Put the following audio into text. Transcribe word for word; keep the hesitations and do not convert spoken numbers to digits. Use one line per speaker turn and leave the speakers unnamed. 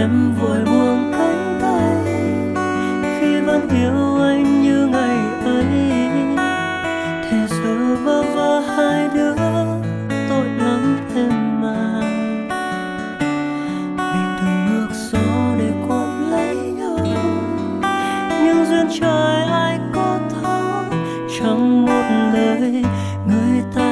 em vội buông cánh tay khi vẫn yêu anh như ngày ấy. Thế giờ bơ vơ hai đứa tội lắm em mà, mình đừng ngược gió để cuốn lấy nhau, nhưng duyên trời ai có thấu, chẳng một lời người ta